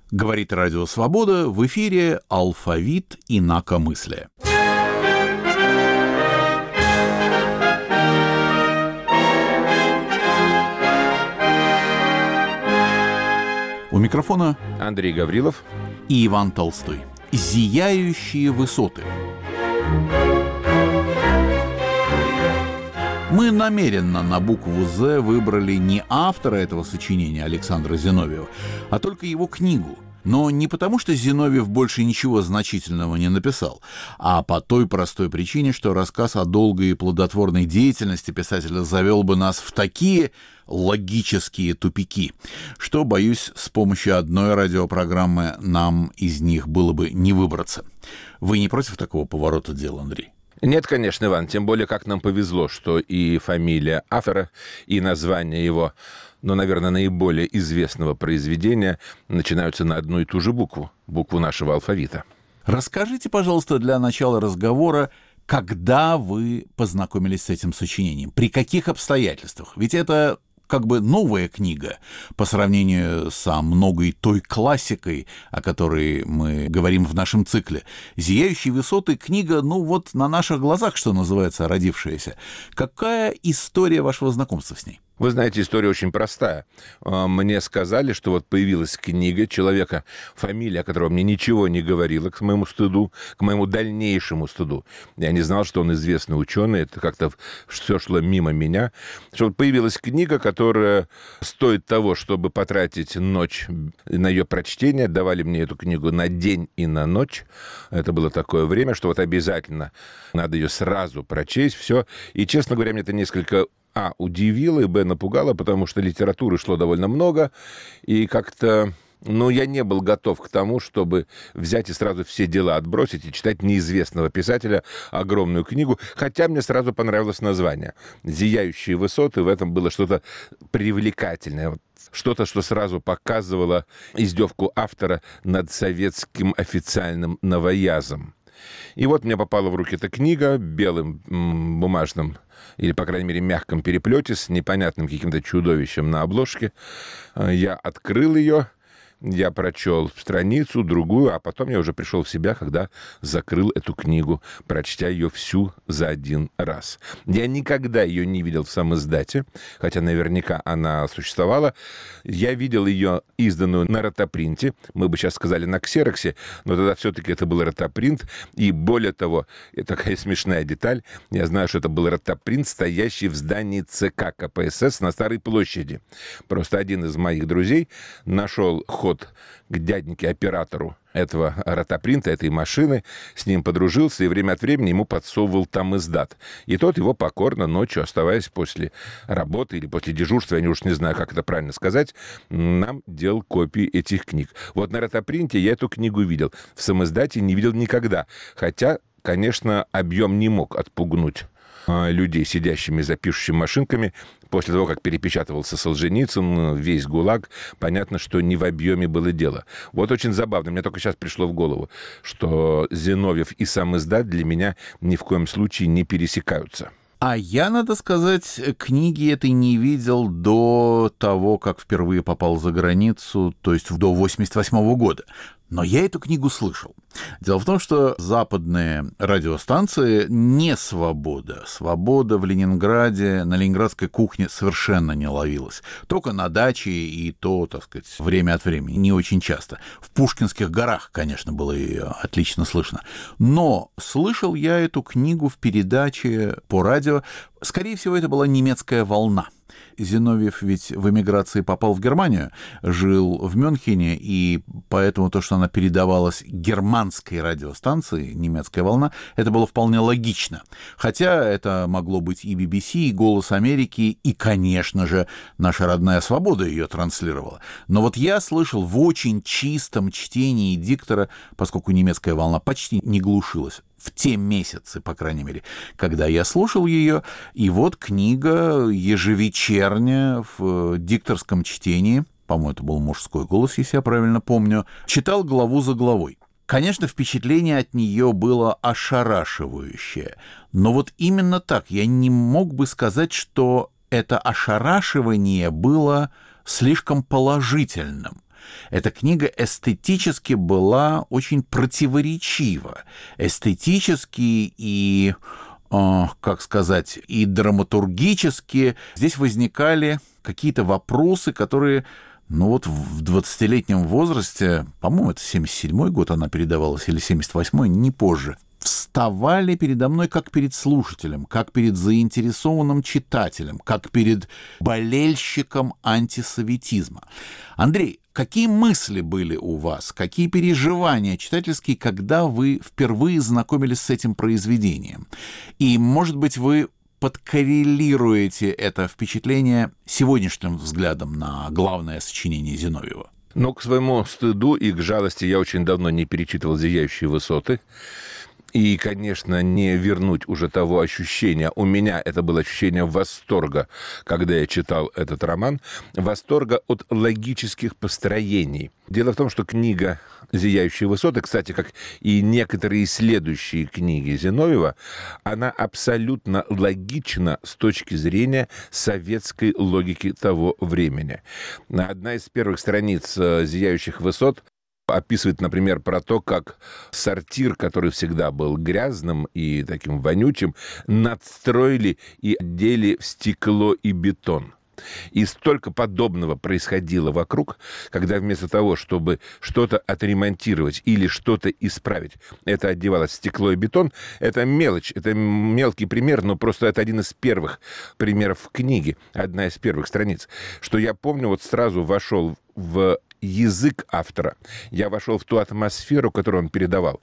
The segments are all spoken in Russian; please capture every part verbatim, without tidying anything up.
Говорит Радио Свобода, в эфире «Алфавит инакомыслия». У микрофона Андрей Гаврилов и Иван Толстой. «Зияющие высоты». Мы намеренно на букву «З» выбрали не автора этого сочинения Александра Зиновьева, а только его книгу. Но не потому, что Зиновьев больше ничего значительного не написал, а по той простой причине, что рассказ о долгой и плодотворной деятельности писателя завел бы нас в такие логические тупики, что, боюсь, с помощью одной радиопрограммы нам из них было бы не выбраться. Вы не против такого поворота дел, Андрей? Нет, конечно, Иван, тем более, как нам повезло, что и фамилия автора, и название его, ну, наверное, наиболее известного произведения начинаются на одну и ту же букву, букву нашего алфавита. Расскажите, пожалуйста, для начала разговора, когда вы познакомились с этим сочинением, при каких обстоятельствах? Ведь это как бы новая книга по сравнению со многой той классикой, о которой мы говорим в нашем цикле. «Зияющие высоты» — книга, ну вот на наших глазах, что называется, родившаяся. Какая история вашего знакомства с ней? Вы знаете, история очень простая. Мне сказали, что вот появилась книга человека, фамилия которого мне ничего не говорила, к моему стыду, к моему дальнейшему стыду. Я не знал, что он известный ученый, это как-то все шло мимо меня. Что появилась книга, которая стоит того, чтобы потратить ночь на ее прочтение. Давали мне эту книгу на день и на ночь. Это было такое время, что вот обязательно надо ее сразу прочесть, все. И, честно говоря, мне это несколько А, удивило, и Б, напугало, потому что литературы шло довольно много, и как-то, ну, я не был готов к тому, чтобы взять и сразу все дела отбросить и читать неизвестного писателя огромную книгу, хотя мне сразу понравилось название. «Зияющие высоты», в этом было что-то привлекательное, что-то, что сразу показывало издевку автора над советским официальным новоязом. И вот мне попала в руки эта книга белым м, бумажным, или, по крайней мере, мягком переплете с непонятным каким-то чудовищем на обложке. Я открыл ее, я прочел страницу, другую, а потом я уже пришел в себя, когда закрыл эту книгу, прочтя ее всю за один раз. Я никогда ее не видел в самиздате, хотя наверняка она существовала. Я видел ее изданную на ротопринте, мы бы сейчас сказали на ксероксе, но тогда все-таки это был ротопринт, и более того, это такая смешная деталь, я знаю, что это был ротопринт, стоящий в здании ЦК КПСС на Старой площади. Просто один из моих друзей нашел ход к дяденьке-оператору этого ротопринта, этой машины, с ним подружился и время от времени ему подсовывал там издат. И тот его покорно ночью, оставаясь после работы или после дежурства, я уж не знаю, как это правильно сказать, нам делал копии этих книг. Вот на ротопринте я эту книгу видел. В самиздате не видел никогда. Хотя, конечно, объем не мог отпугнуть людей, сидящими за пишущими машинками. После того, как перепечатывался Солженицын, весь ГУЛАГ, понятно, что не в объеме было дело. Вот очень забавно, мне только сейчас пришло в голову, что Зиновьев и самиздат для меня ни в коем случае не пересекаются. А я, надо сказать, книги этой не видел до того, как впервые попал за границу, то есть до восемьдесят восьмого года. Но я эту книгу слышал. Дело в том, что западные радиостанции не «Свобода». «Свобода» в Ленинграде, на ленинградской кухне совершенно не ловилась. Только на даче и то, так сказать, время от времени, не очень часто. В Пушкинских горах, конечно, было ее отлично слышно. Но слышал я эту книгу в передаче по радио. Скорее всего, это была «Немецкая волна». Зиновьев ведь в эмиграции попал в Германию, жил в Мюнхене, и поэтому то, что она передавалась германской радиостанции «Немецкая волна», это было вполне логично. Хотя это могло быть и би би си, и «Голос Америки», и, конечно же, наша родная «Свобода» ее транслировала. Но вот я слышал в очень чистом чтении диктора, поскольку «Немецкая волна» почти не глушилась, в те месяцы, по крайней мере, когда я слушал ее, и вот книга ежевечерняя в дикторском чтении, по-моему, это был мужской голос, если я правильно помню, читал главу за главой. Конечно, впечатление от нее было ошарашивающее, но вот именно так я не мог бы сказать, что это ошарашивание было слишком положительным. Эта книга эстетически была очень противоречива. Эстетически и, э, как сказать, и драматургически здесь возникали какие-то вопросы, которые, ну вот в двадцатилетнем возрасте, по-моему, это семьдесят седьмой год она передавалась, или семьдесят восьмой, не позже, вставали передо мной как перед слушателем, как перед заинтересованным читателем, как перед болельщиком антисоветизма. Андрей, какие мысли были у вас, какие переживания читательские, когда вы впервые знакомились с этим произведением? И, может быть, вы подкоррелируете это впечатление сегодняшним взглядом на главное сочинение Зиновьева? Но к своему стыду и к жалости я очень давно не перечитывал «Зияющие высоты». И, конечно, не вернуть уже того ощущения. У меня это было ощущение восторга, когда я читал этот роман. Восторга от логических построений. Дело в том, что книга «Зияющие высоты», кстати, как и некоторые следующие книги Зиновьева, она абсолютно логична с точки зрения советской логики того времени. Одна из первых страниц «Зияющих высот» описывает, например, про то, как сортир, который всегда был грязным и таким вонючим, надстроили и одели в стекло и бетон. И столько подобного происходило вокруг, когда вместо того, чтобы что-то отремонтировать или что-то исправить, это одевалось в стекло и бетон. Это мелочь, это мелкий пример, но просто это один из первых примеров в книге, одна из первых страниц. Что я помню, вот сразу вошел в язык автора. Я вошел в ту атмосферу, которую он передавал.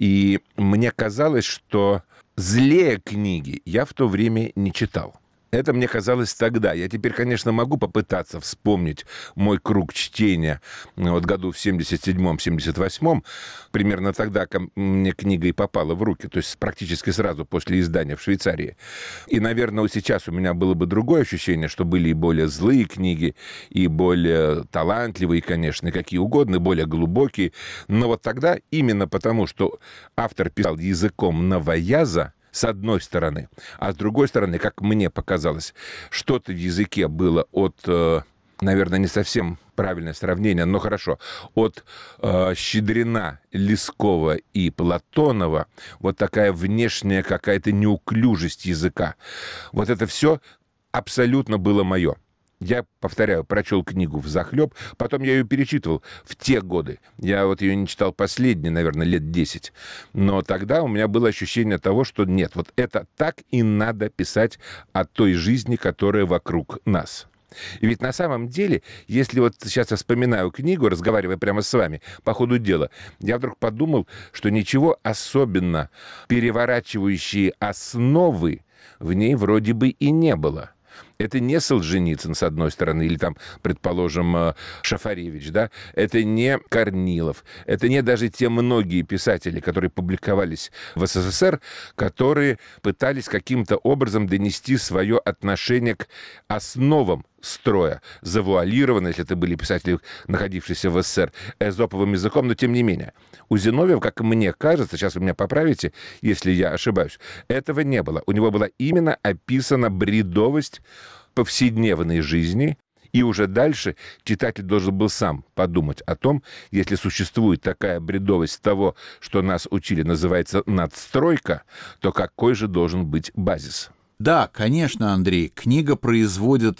И мне казалось, что злее книги я в то время не читал. Это мне казалось тогда. Я теперь, конечно, могу попытаться вспомнить мой круг чтения вот году в семьдесят седьмом — семьдесят восьмом. Примерно тогда мне книга и попала в руки, то есть практически сразу после издания в Швейцарии. И, наверное, вот сейчас у меня было бы другое ощущение, что были и более злые книги, и более талантливые, конечно, и какие угодно, и более глубокие. Но вот тогда, именно потому, что автор писал языком новояза, с одной стороны. А с другой стороны, как мне показалось, что-то в языке было от, наверное, не совсем правильное сравнение, но хорошо, от э, Щедрина, Лескова и Платонова, вот такая внешняя какая-то неуклюжесть языка. Вот это все абсолютно было мое. Я, повторяю, прочел книгу взахлеб, потом я ее перечитывал в те годы. Я вот ее не читал последние, наверное, лет десять. Но тогда у меня было ощущение того, что нет, вот это так и надо писать о той жизни, которая вокруг нас. И ведь на самом деле, если вот сейчас я вспоминаю книгу, разговаривая прямо с вами по ходу дела, я вдруг подумал, что ничего особенно переворачивающие основы в ней вроде бы и не было. Это не Солженицын, с одной стороны, или там, предположим, Шафаревич, да? Это не Корнилов, это не даже те многие писатели, которые публиковались в СССР, которые пытались каким-то образом донести свое отношение к основам строя, завуалированно, если это были писатели, находившиеся в СССР, эзоповым языком, но тем не менее. У Зиновьева, как мне кажется, сейчас вы меня поправите, если я ошибаюсь, этого не было. У него была именно описана бредовость повседневной жизни, и уже дальше читатель должен был сам подумать о том, если существует такая бредовость того, что нас учили, называется надстройка, то какой же должен быть базис? Да, конечно, Андрей, книга производит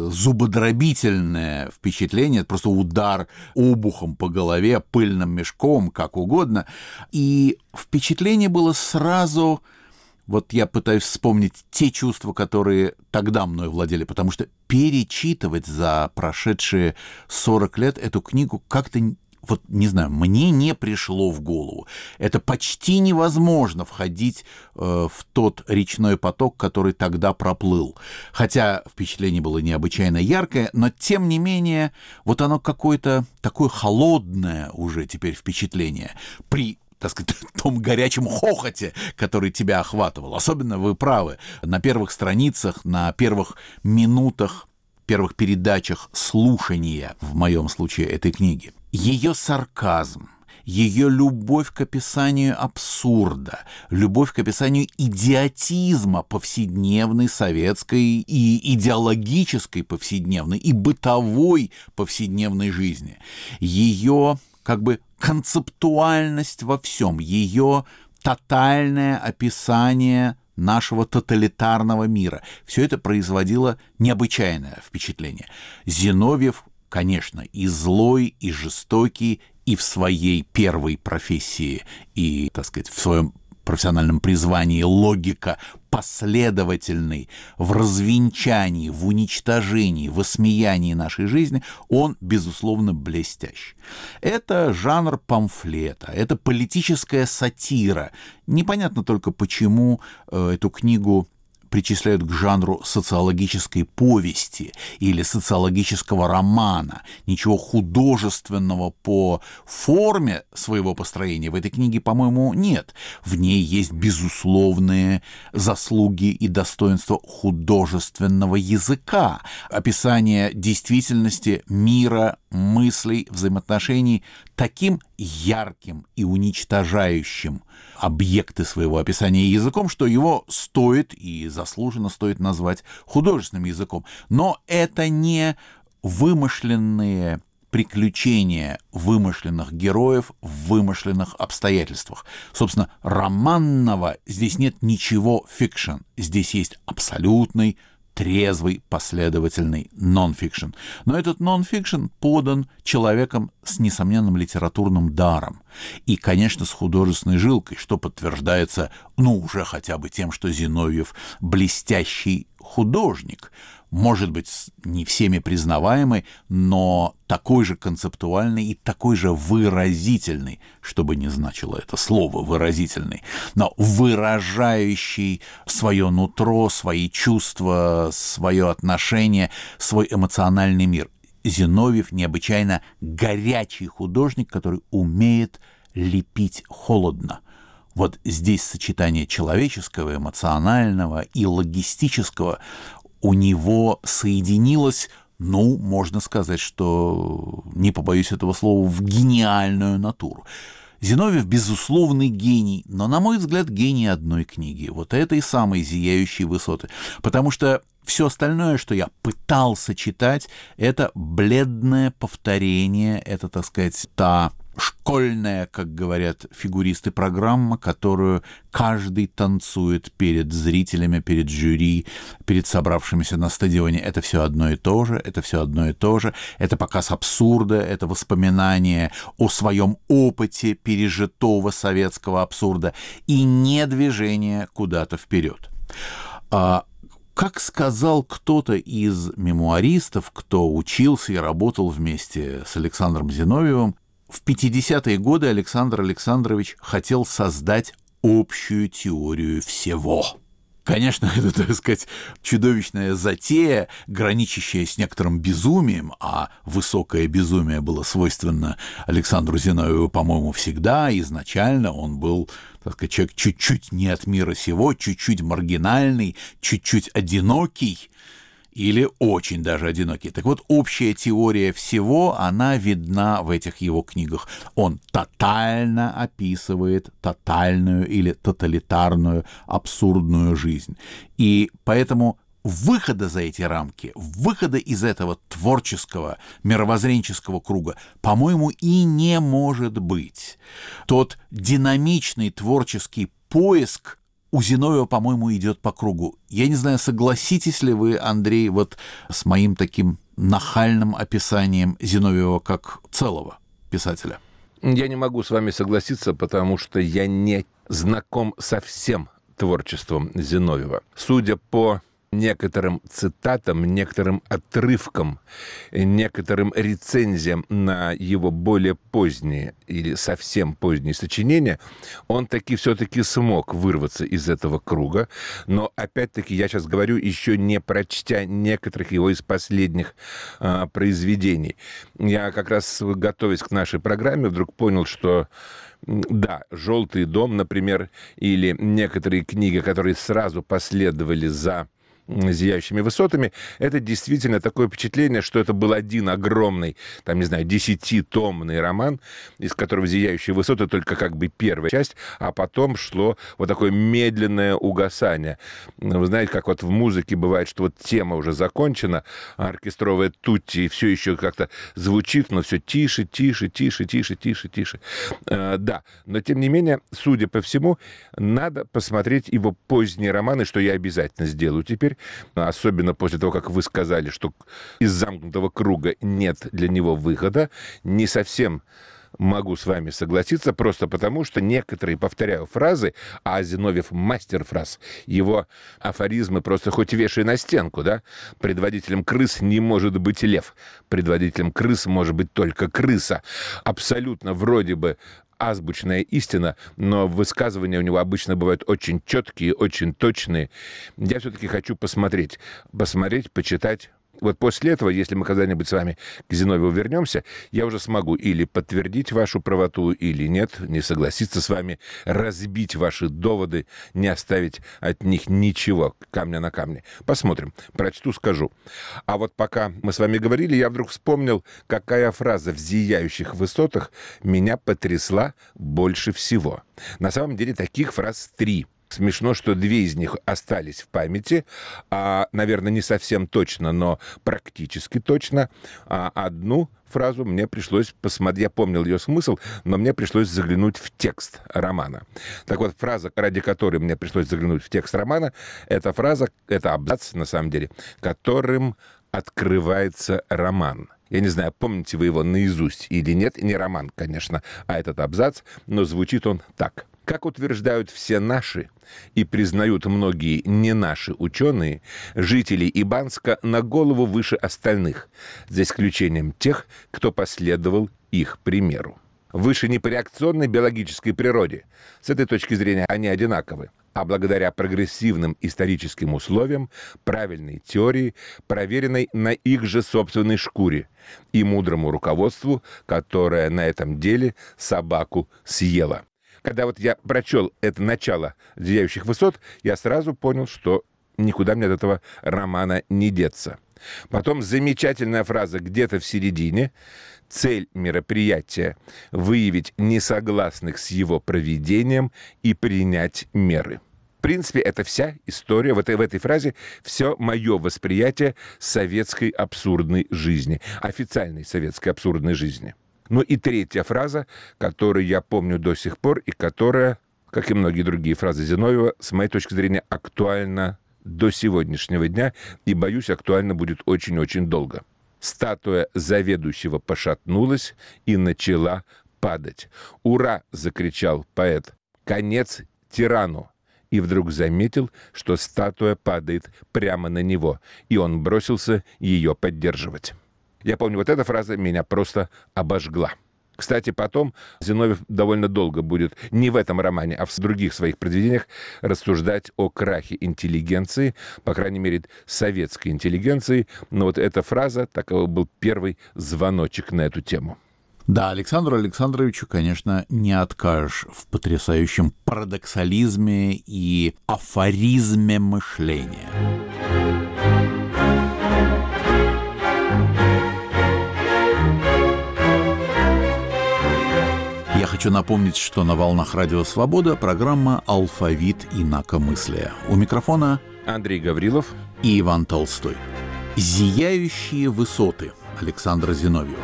зубодробительное впечатление, просто удар обухом по голове, пыльным мешком, как угодно. И впечатление было сразу, вот я пытаюсь вспомнить те чувства, которые тогда мной владели, потому что перечитывать за прошедшие сорок лет эту книгу как-то, вот не знаю, мне не пришло в голову. Это почти невозможно входить э, в тот речной поток, который тогда проплыл. Хотя впечатление было необычайно яркое, но тем не менее вот оно какое-то такое холодное уже теперь впечатление при, так сказать, том горячем хохоте, который тебя охватывал. Особенно вы правы, на первых страницах, на первых минутах, первых передачах слушания, в моем случае, этой книги. Ее сарказм, ее любовь к описанию абсурда, любовь к описанию идиотизма повседневной советской и идеологической повседневной, и бытовой повседневной жизни, ее как бы концептуальность во всем, ее тотальное описание нашего тоталитарного мира. Все это производило необычайное впечатление. Зиновьев, конечно, и злой, и жестокий, и в своей первой профессии, и, так сказать, в своем профессиональном призвании логика, последовательный в развенчании, в уничтожении, в осмеянии нашей жизни, он, безусловно, блестящ. Это жанр памфлета, это политическая сатира. Непонятно только, почему э, эту книгу причисляют к жанру социологической повести или социологического романа. Ничего художественного по форме своего построения в этой книге, по-моему, нет. В ней есть безусловные заслуги и достоинства художественного языка, описание действительности, мира, мыслей, взаимоотношений таким ярким и уничтожающим объекты своего описания языком, что его стоит и заслуженно стоит назвать художественным языком. Но это не вымышленные приключения вымышленных героев в вымышленных обстоятельствах. Собственно, романного здесь нет ничего фикшн. Здесь есть абсолютный, трезвый, последовательный нон-фикшн. Но этот нон-фикшн подан человеком с несомненным литературным даром. И, конечно, с художественной жилкой, что подтверждается, ну, уже хотя бы тем, что Зиновьев блестящий художник. Может быть, не всеми признаваемый, но такой же концептуальный и такой же выразительный, что бы ни значило это слово «выразительный», но выражающий свое нутро, свои чувства, свое отношение, свой эмоциональный мир. Зиновьев необычайно горячий художник, который умеет лепить холодно. Вот здесь сочетание человеческого, эмоционального и логистического у него соединилось, ну, можно сказать, что, не побоюсь этого слова, в гениальную натуру. Зиновьев – безусловный гений, но, на мой взгляд, гений одной книги, вот этой самой «Зияющей высоты», потому что все остальное, что я пытался читать, это бледное повторение, это, так сказать, та школьная, как говорят фигуристы, программа, которую каждый танцует перед зрителями, перед жюри, перед собравшимися на стадионе. Это все одно и то же, это все одно и то же. Это показ абсурда, это воспоминание о своем опыте пережитого советского абсурда и не движение куда-то вперед. Как сказал кто-то из мемуаристов, кто учился и работал вместе с Александром Зиновьевым, в пятидесятые годы Александр Александрович хотел создать общую теорию всего. Конечно, это, так сказать, чудовищная затея, граничащая с некоторым безумием, а высокое безумие было свойственно Александру Зиновьеву, по-моему, всегда, изначально он был, так сказать, человек чуть-чуть не от мира сего, чуть-чуть маргинальный, чуть-чуть одинокий, или очень даже одинокий. Так вот, общая теория всего, она видна в этих его книгах. Он тотально описывает тотальную или тоталитарную абсурдную жизнь. И поэтому выхода за эти рамки, выхода из этого творческого, мировоззренческого круга, по-моему, и не может быть. Тот динамичный творческий поиск у Зиновьева, по-моему, идет по кругу. Я не знаю, согласитесь ли вы, Андрей, вот с моим таким нахальным описанием Зиновьева как целого писателя? Я не могу с вами согласиться, потому что я не знаком со всем творчеством Зиновьева. Судя по некоторым цитатам, некоторым отрывкам, некоторым рецензиям на его более поздние или совсем поздние сочинения, он таки все-таки смог вырваться из этого круга. Но, опять-таки, я сейчас говорю, еще не прочтя некоторых его из последних а, произведений. Я как раз, готовясь к нашей программе, вдруг понял, что да, «Желтый дом», например, или некоторые книги, которые сразу последовали за «Зияющими высотами», это действительно такое впечатление, что это был один огромный, там, не знаю, десятитомный роман, из которого «Зияющие высоты» только как бы первая часть, а потом шло вот такое медленное угасание. Вы знаете, как вот в музыке бывает, что вот тема уже закончена, а оркестровая тутти все еще как-то звучит, но все тише, тише, тише, тише, тише, тише. Э, да, но тем не менее, судя по всему, надо посмотреть его поздние романы, что я обязательно сделаю теперь, особенно после того, как вы сказали, что из замкнутого круга нет для него выхода. Не совсем могу с вами согласиться, просто потому, что некоторые, повторяю, фразы, а Зиновьев мастер фраз, его афоризмы просто хоть вешай на стенку, да? Предводителем крыс не может быть лев, предводителем крыс может быть только крыса. Абсолютно вроде бы азбучная истина, но высказывания у него обычно бывают очень четкие, очень точные. Я все-таки хочу посмотреть, посмотреть, почитать. Вот после этого, если мы когда-нибудь с вами к Зиновьеву вернемся, я уже смогу или подтвердить вашу правоту, или нет, не согласиться с вами, разбить ваши доводы, не оставить от них ничего, камня на камне. Посмотрим, прочту, скажу. А вот пока мы с вами говорили, я вдруг вспомнил, какая фраза в «Зияющих высотах» меня потрясла больше всего. На самом деле таких фраз три. Смешно, что две из них остались в памяти, а, наверное, не совсем точно, но практически точно. А одну фразу мне пришлось посмотреть, я помнил ее смысл, но мне пришлось заглянуть в текст романа. Так вот, фраза, ради которой мне пришлось заглянуть в текст романа, это фраза, это абзац, на самом деле, которым открывается роман. Я не знаю, помните вы его наизусть или нет, не роман, конечно, а этот абзац, но звучит он так. Как утверждают все наши и признают многие не наши ученые, жители Ибанска на голову выше остальных, за исключением тех, кто последовал их примеру. Выше не по реакционной биологической природе. С этой точки зрения они одинаковы. А благодаря прогрессивным историческим условиям, правильной теории, проверенной на их же собственной шкуре, и мудрому руководству, которое на этом деле собаку съело. Когда вот я прочел это начало «Зияющих высот», я сразу понял, что никуда мне от этого романа не деться. Потом замечательная фраза где-то в середине. Цель мероприятия – выявить несогласных с его проведением и принять меры. В принципе, это вся история, в этой, в этой фразе все мое восприятие советской абсурдной жизни, официальной советской абсурдной жизни. Ну и третья фраза, которую я помню до сих пор и которая, как и многие другие фразы Зиновьева, с моей точки зрения, актуальна до сегодняшнего дня и, боюсь, актуально будет очень-очень долго. Статуя заведующего пошатнулась и начала падать. «Ура!» — закричал поэт. «Конец тирану!» И вдруг заметил, что статуя падает прямо на него, и он бросился ее поддерживать. Я помню, вот эта фраза меня просто обожгла. Кстати, потом Зиновьев довольно долго будет, не в этом романе, а в других своих произведениях, рассуждать о крахе интеллигенции, по крайней мере, советской интеллигенции. Но вот эта фраза, такой был первый звоночек на эту тему. Да, Александру Александровичу, конечно, не откажешь в потрясающем парадоксализме и афоризме мышления. Я хочу напомнить, что на волнах Радио Свобода программа «Алфавит инакомыслия». У микрофона Андрей Гаврилов и Иван Толстой. «Зияющие высоты» Александра Зиновьева.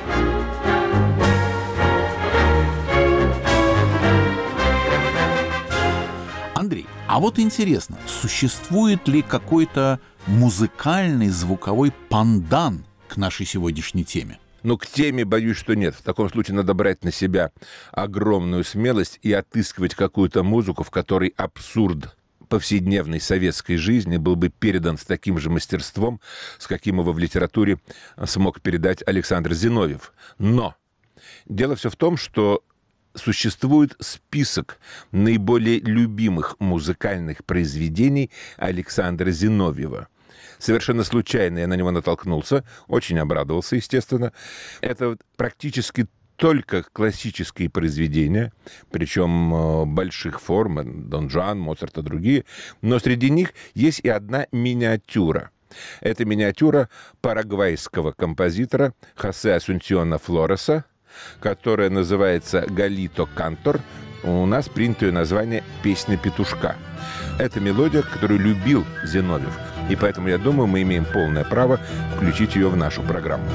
Андрей, а вот интересно, существует ли какой-то музыкальный звуковой пандан к нашей сегодняшней теме? Ну, к теме, боюсь, что нет. В таком случае надо брать на себя огромную смелость и отыскивать какую-то музыку, в которой абсурд повседневной советской жизни был бы передан с таким же мастерством, с каким его в литературе смог передать Александр Зиновьев. Но дело все в том, что существует список наиболее любимых музыкальных произведений Александра Зиновьева. Совершенно случайно я на него натолкнулся, очень обрадовался, естественно. Это практически только классические произведения, причем больших форм, Дон Жуан, Моцарт и другие, но среди них есть и одна миниатюра. Это миниатюра парагвайского композитора Хосе Асунсиона Флореса, которая называется «Галито Кантор». У нас принято ее название «Песня петушка». Это мелодия, которую любил Зиновьев, и поэтому, я думаю, мы имеем полное право включить ее в нашу программу.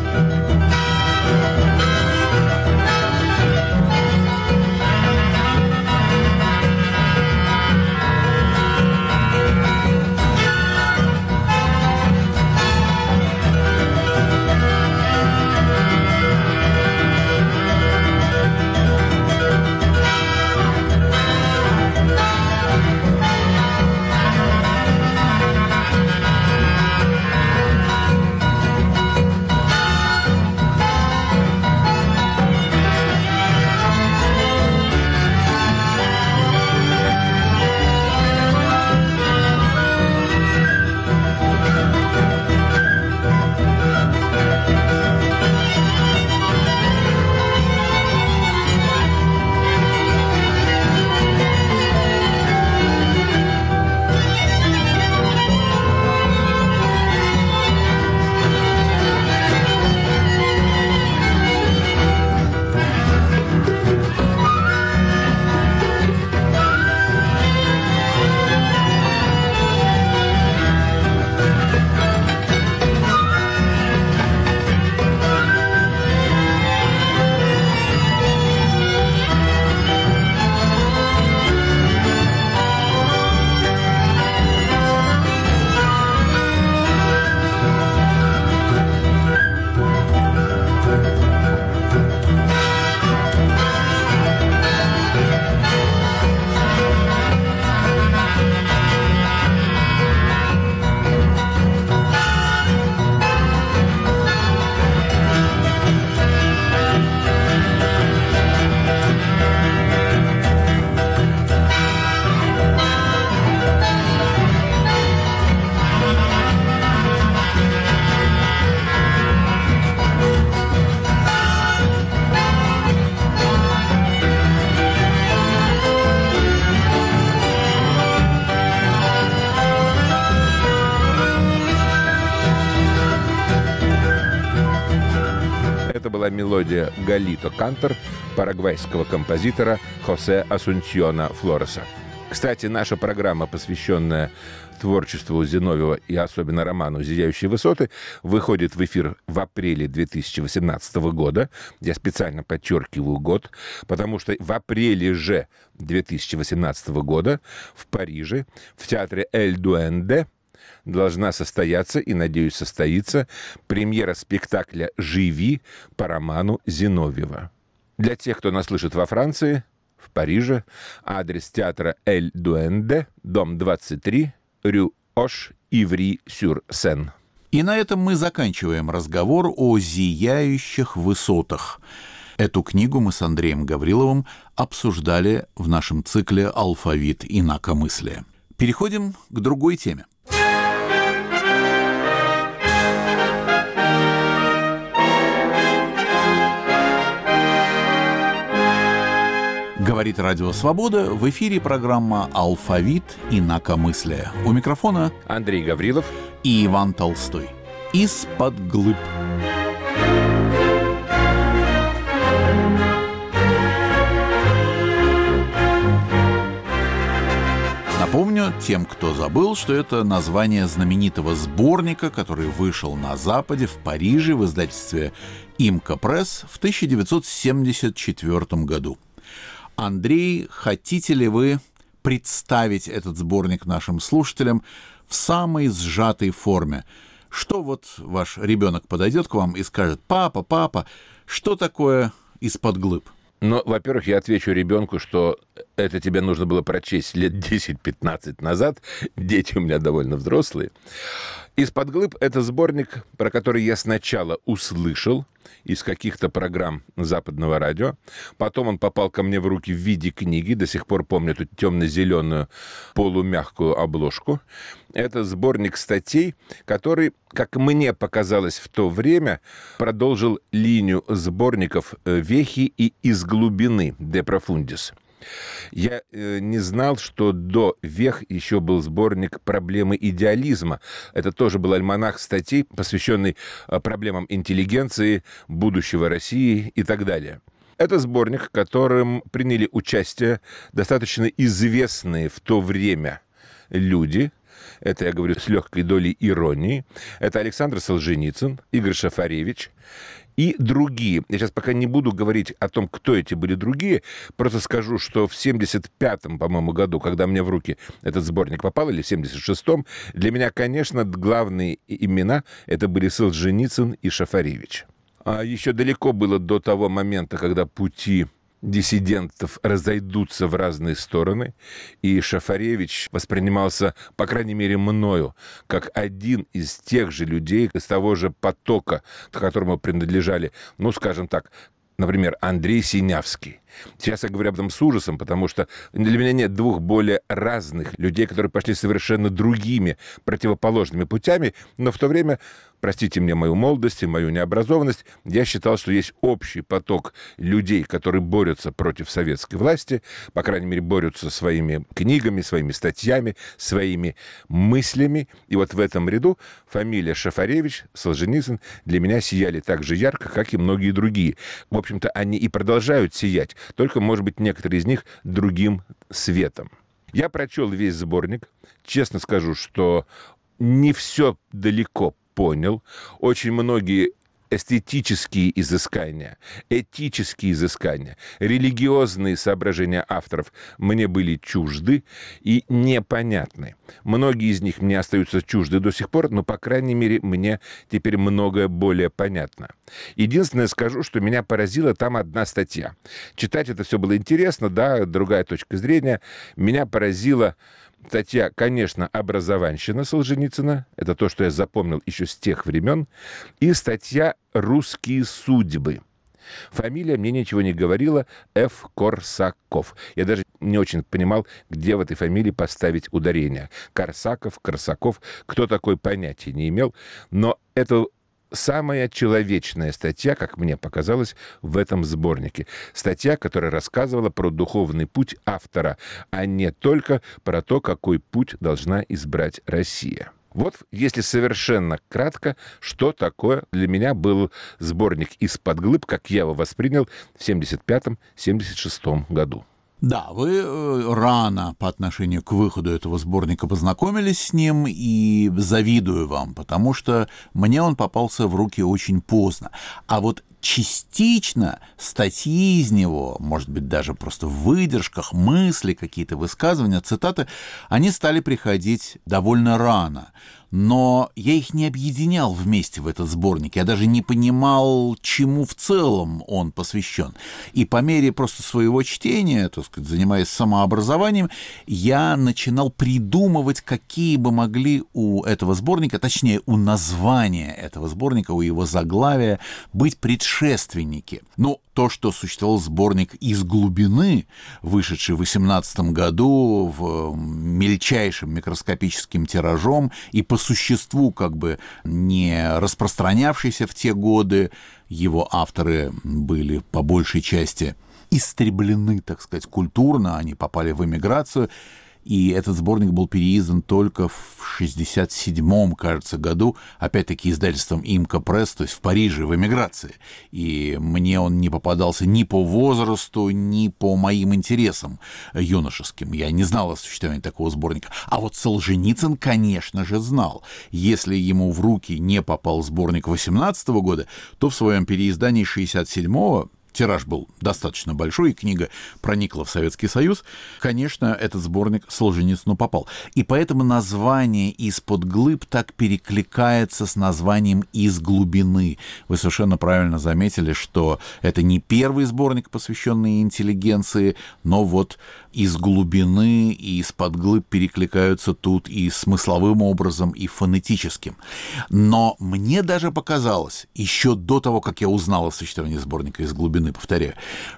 Мелодия «Галито Кантор» парагвайского композитора Хосе Асунсиона Флореса. Кстати, наша программа, посвященная творчеству Зиновьева и особенно роману «Зияющие высоты», выходит в эфир в апреле две тысячи восемнадцатого года. Я специально подчеркиваю год, потому что в апреле же две тысячи восемнадцатого года в Париже в театре «Эль Дуэнде» должна состояться, и, надеюсь, состоится, премьера спектакля «Живи» по роману Зиновьева. Для тех, кто нас слышит во Франции, в Париже, адрес театра «Эль Дуэнде», дом двадцать три, рю Ош, Иври-сюр-Сен. И на этом мы заканчиваем разговор о «Зияющих высотах». Эту книгу мы с Андреем Гавриловым обсуждали в нашем цикле «Алфавит инакомыслия». Переходим к другой теме. Говорит Радио Свобода, в эфире программа «Алфавит инакомыслия». У микрофона Андрей Гаврилов и Иван Толстой. Из-под глыб. Напомню тем, кто забыл, что это название знаменитого сборника, который вышел на Западе, в Париже, в издательстве «Имка Пресс» в тысяча девятьсот семьдесят четвёртом году. Андрей, хотите ли вы представить этот сборник нашим слушателям в самой сжатой форме? Что вот ваш ребенок подойдет к вам и скажет: «Папа, папа, что такое из-под глыб?» Ну, во-первых, я отвечу ребенку, что это тебе нужно было прочесть лет десять-пятнадцать назад. Дети у меня довольно взрослые. «Из-под глыб» — это сборник, про который я сначала услышал из каких-то программ западного радио. Потом он попал ко мне в руки в виде книги. До сих пор помню эту темно-зеленую полумягкую обложку. Это сборник статей, который, как мне показалось в то время, продолжил линию сборников «Вехи» и «Из глубины» «De Profundis». Я э, не знал, что до «Вех» еще был сборник «Проблемы идеализма». Это тоже был альманах статей, посвященный э, проблемам интеллигенции, будущего России и так далее. Это сборник, в котором приняли участие достаточно известные в то время люди. Это я говорю с легкой долей иронии. Это Александр Солженицын, Игорь Шафаревич и другие. Я сейчас пока не буду говорить о том, кто эти были другие, просто скажу, что в семьдесят пятом, по-моему, году, когда мне в руки этот сборник попал, или в семьдесят шестом, для меня, конечно, главные имена это были Солженицын и Шафаревич. А еще далеко было до того момента, когда пути диссидентов разойдутся в разные стороны, и Шафаревич воспринимался, по крайней мере, мною, как один из тех же людей, из того же потока, к которому принадлежали, ну, скажем так, например, Андрей Синявский. Сейчас я говорю об этом с ужасом, потому что для меня нет двух более разных людей, которые пошли совершенно другими, противоположными путями, но в то время, простите мне мою молодость и мою необразованность, я считал, что есть общий поток людей, которые борются против советской власти, по крайней мере, борются своими книгами, своими статьями, своими мыслями. И вот в этом ряду фамилия Шафаревич, Солженицын для меня сияли так же ярко, как и многие другие. В общем-то, они и продолжают сиять, только, может быть, некоторые из них другим светом. Я прочел весь сборник. Честно скажу, что не все далеко понял. Очень многие эстетические изыскания, этические изыскания, религиозные соображения авторов мне были чужды и непонятны. Многие из них мне остаются чужды до сих пор, но, по крайней мере, мне теперь многое более понятно. Единственное скажу, что меня поразила там одна статья. Читать это все было интересно, да, другая точка зрения. Меня поразила статья, конечно, «Образованщина» Солженицына. Это то, что я запомнил еще с тех времен. И статья «Русские судьбы». Фамилия мне ничего не говорила. Ф. Корсаков. Я даже не очень понимал, где в этой фамилии поставить ударение. Корсаков, Корсаков. Кто такой, понятия не имел. Но это самая человечная статья, как мне показалось, в этом сборнике. Статья, которая рассказывала про духовный путь автора, а не только про то, какой путь должна избрать Россия. Вот, если совершенно кратко, что такое для меня был сборник «Из-под глыб», как я его воспринял в семьдесят пятом — семьдесят шестом году. Да, вы рано по отношению к выходу этого сборника познакомились с ним, и завидую вам, потому что мне он попался в руки очень поздно. А вот частично статьи из него, может быть, даже просто в выдержках, мысли, какие-то высказывания, цитаты, они стали приходить довольно рано. Но я их не объединял вместе в этот сборник. Я даже не понимал, чему в целом он посвящен. И по мере просто своего чтения, так сказать, занимаясь самообразованием, я начинал придумывать, какие бы могли у этого сборника, точнее, у названия этого сборника, у его заглавия, быть предшественники. Ну, то, что существовал сборник «Из глубины», вышедший в восемнадцатом году в мельчайшим микроскопическим тиражом и по существу как бы не распространявшийся в те годы, его авторы были по большей части истреблены, так сказать, культурно, они попали в эмиграцию, и этот сборник был переиздан только в шестьдесят седьмом, кажется, году, опять-таки издательством «Имка Пресс», то есть в Париже, в эмиграции. И мне он не попадался ни по возрасту, ни по моим интересам юношеским. Я не знал о существовании такого сборника. А вот Солженицын, конечно же, знал. Если ему в руки не попал сборник восемнадцатого года, то в своем переиздании шестьдесят седьмого тираж был достаточно большой, и книга проникла в Советский Союз, конечно, этот сборник Солженицыну попал. И поэтому название «Из-под глыб» так перекликается с названием «Из глубины». Вы совершенно правильно заметили, что это не первый сборник, посвященный интеллигенции, но вот «Из глубины» и «Из-под глыб» перекликаются тут и смысловым образом, и фонетическим. Но мне даже показалось, еще до того, как я узнал о существовании сборника «Из глубины», повторяю,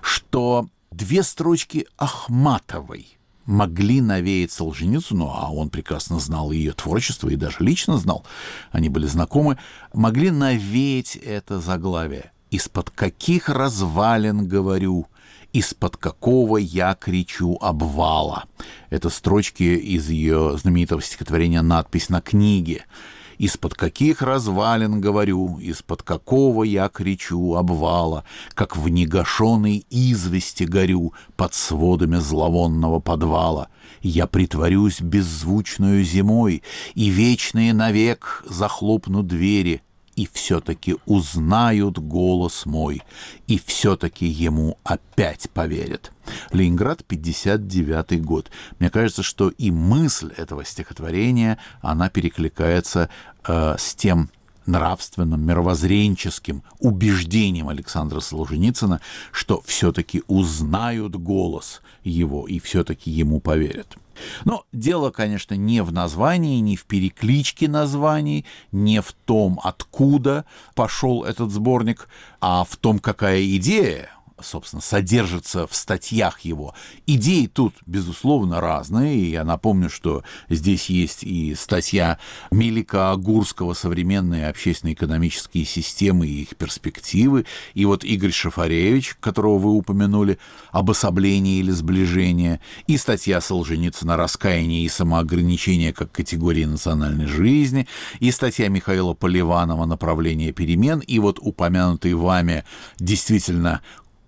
что две строчки Ахматовой могли навеять Солженицыну, а он прекрасно знал ее творчество и даже лично знал, они были знакомы, могли навеять это заглавие. «Из-под каких развалин говорю, из-под какого я кричу обвала». Это строчки из ее знаменитого стихотворения «Надпись на книге». «Из-под каких развалин говорю, из-под какого я кричу обвала, как в негашенной извести горю под сводами зловонного подвала. Я притворюсь беззвучную зимой, и вечные навек захлопну двери, и все-таки узнают голос мой, и все-таки ему опять поверят». Ленинград, пятьдесят девятый год. Мне кажется, что и мысль этого стихотворения, она перекликается э, с тем нравственным, мировоззренческим убеждением Александра Солженицына, что все-таки узнают голос его и все-таки ему поверят. Но дело, конечно, не в названии, не в перекличке названий, не в том, откуда пошел этот сборник, а в том, какая идея, собственно, содержится в статьях его. Идеи тут, безусловно, разные. И я напомню, что здесь есть и статья Мелика Агурского «Современные общественно-экономические системы и их перспективы», и вот Игорь Шафаревич, которого вы упомянули, «Обособление или сближение», и статья Солженицына «Раскаяние и самоограничение как категории национальной жизни», и статья Михаила Поливанова «Направление перемен», и вот упомянутый вами действительно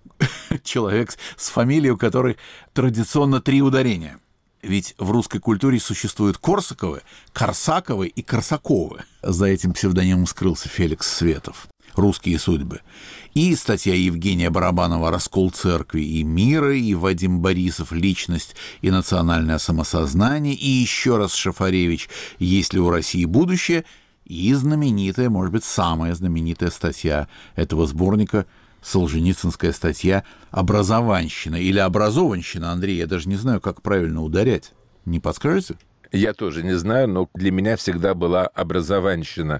человек с фамилией, у которой традиционно три ударения. Ведь в русской культуре существуют Корсаковы, Корсаковы и Корсаковы. За этим псевдонимом скрылся Феликс Светов. «Русские судьбы». И статья Евгения Барабанова «Раскол церкви и мира», и Вадим Борисов «Личность и национальное самосознание», и еще раз Шафаревич «Есть ли у России будущее?» и знаменитая, может быть, самая знаменитая статья этого сборника — солженицынская статья «Образованщина» или «Образованщина», Андрей, я даже не знаю, как правильно ударять. Не подскажете? Я тоже не знаю, но для меня всегда была «Образованщина».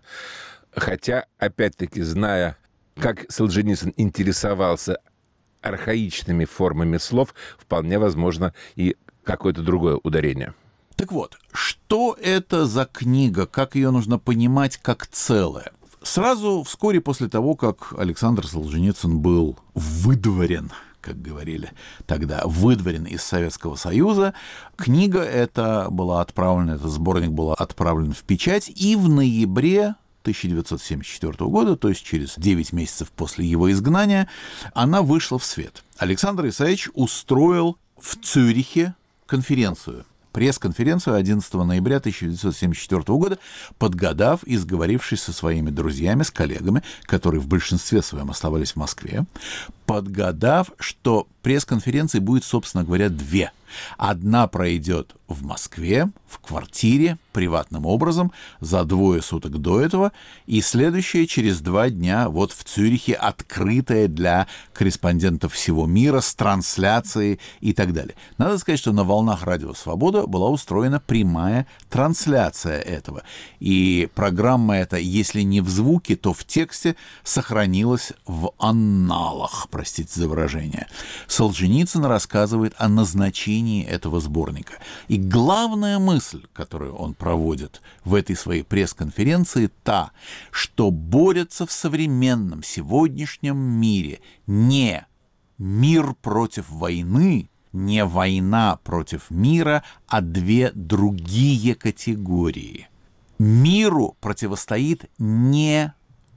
Хотя, опять-таки, зная, как Солженицын интересовался архаичными формами слов, вполне возможно и какое-то другое ударение. Так вот, что это за книга, как ее нужно понимать как целое? Сразу вскоре после того, как Александр Солженицын был выдворен, как говорили тогда, выдворен из Советского Союза, книга эта была отправлена, этот сборник был отправлен в печать, и в ноябре тысяча девятьсот семьдесят четвёртого года, то есть через девять месяцев после его изгнания, она вышла в свет. Александр Исаевич устроил в Цюрихе конференцию, пресс-конференцию одиннадцатого ноября тысяча девятьсот семьдесят четвёртого года, подгадав и сговорившись со своими друзьями, с коллегами, которые в большинстве своем оставались в Москве, подгадав, что пресс-конференции будет, собственно говоря, две. Одна пройдет в Москве, в квартире, приватным образом, за двое суток до этого, и следующая через два дня вот в Цюрихе, открытая для корреспондентов всего мира, с трансляцией и так далее. Надо сказать, что на волнах Радио Свобода была устроена прямая трансляция этого. И программа эта, если не в звуке, то в тексте, сохранилась в анналах, простите за выражение. Солженицын рассказывает о назначении этого сборника. И главная мысль, которую он проводит в этой своей пресс-конференции, та, что борется в современном сегодняшнем мире не мир против войны, не война против мира, а две другие категории. Миру противостоит не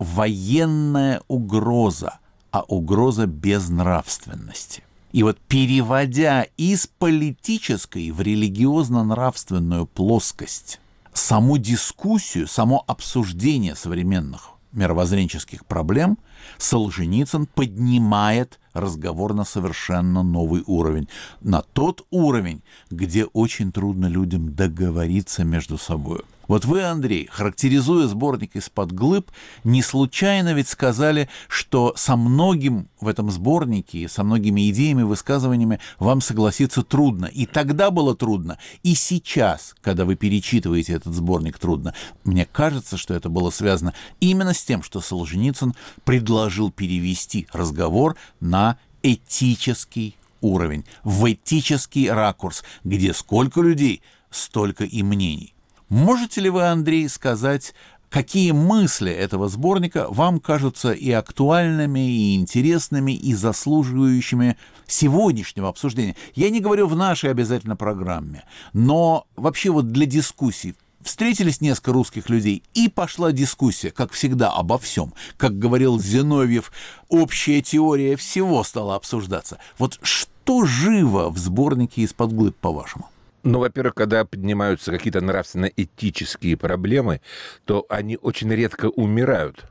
военная угроза, а угроза безнравственности. И вот переводя из политической в религиозно-нравственную плоскость саму дискуссию, само обсуждение современных мировоззренческих проблем, Солженицын поднимает разговор на совершенно новый уровень. На тот уровень, где очень трудно людям договориться между собой. Вот вы, Андрей, характеризуя сборник «Из-под глыб», не случайно ведь сказали, что со многим в этом сборнике, со многими идеями, высказываниями вам согласиться трудно. И тогда было трудно, и сейчас, когда вы перечитываете этот сборник, трудно. Мне кажется, что это было связано именно с тем, что Солженицын предложил перевести разговор на этический уровень, в этический ракурс, где сколько людей, столько и мнений. Можете ли вы, Андрей, сказать, какие мысли этого сборника вам кажутся и актуальными, и интересными, и заслуживающими сегодняшнего обсуждения? Я не говорю в нашей обязательно программе, но вообще вот для дискуссий. Встретились несколько русских людей, и пошла дискуссия, как всегда, обо всем. Как говорил Зиновьев, общая теория всего стала обсуждаться. Вот что живо в сборнике «Из-под глыб», по-вашему? Ну, во-первых, когда поднимаются какие-то нравственно-этические проблемы, то они очень редко умирают.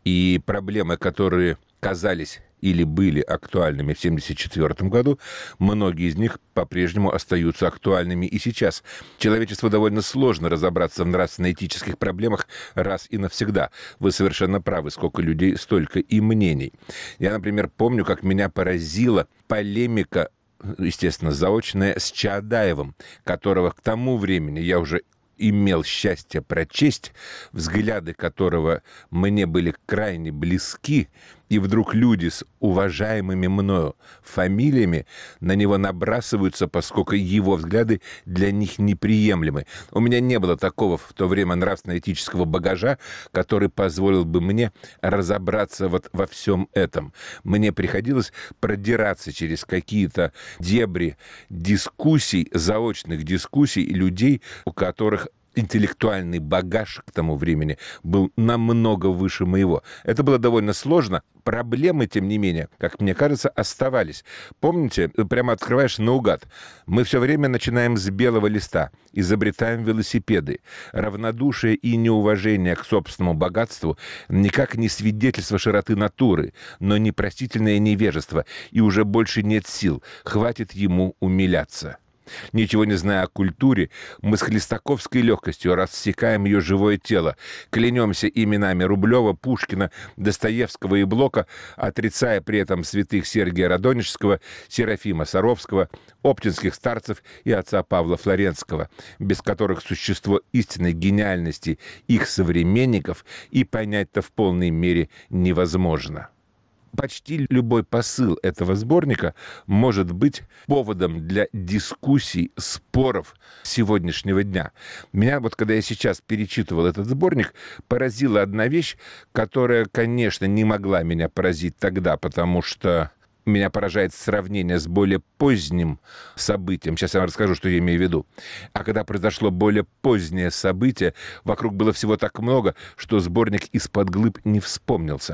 И проблемы, которые казались или были актуальными в тысяча девятьсот семьдесят четвёртом году, многие из них по-прежнему остаются актуальными и сейчас. Человечеству довольно сложно разобраться в нравственно-этических проблемах раз и навсегда. Вы совершенно правы, сколько людей, столько и мнений. Я, например, помню, как меня поразила полемика, естественно, заочная, с Чаадаевым, которого к тому времени я уже имел счастье прочесть, взгляды которого мне были крайне близки, и вдруг люди с уважаемыми мною фамилиями на него набрасываются, поскольку его взгляды для них неприемлемы. У меня не было такого в то время нравственно-этического багажа, который позволил бы мне разобраться вот во всем этом. Мне приходилось продираться через какие-то дебри дискуссий, заочных дискуссий людей, у которых интеллектуальный багаж к тому времени был намного выше моего. Это было довольно сложно. Проблемы, тем не менее, как мне кажется, оставались. Помните, прямо открываешь наугад. Мы все время начинаем с белого листа, изобретаем велосипеды. Равнодушие и неуважение к собственному богатству никак не свидетельство широты натуры, но непростительное невежество, и уже больше нет сил, хватит ему умиляться. Ничего не зная о культуре, мы с хлестаковской легкостью рассекаем ее живое тело, клянемся именами Рублева, Пушкина, Достоевского и Блока, отрицая при этом святых Сергия Радонежского, Серафима Саровского, оптинских старцев и отца Павла Флоренского, без которых существо истинной гениальности их современников и понять-то в полной мере невозможно. Почти любой посыл этого сборника может быть поводом для дискуссий, споров сегодняшнего дня. Меня вот, когда я сейчас перечитывал этот сборник, поразила одна вещь, которая, конечно, не могла меня поразить тогда, потому что меня поражает сравнение с более поздним событием. Сейчас я вам расскажу, что я имею в виду. А когда произошло более позднее событие, вокруг было всего так много, что сборник «Из-под глыб» не вспомнился.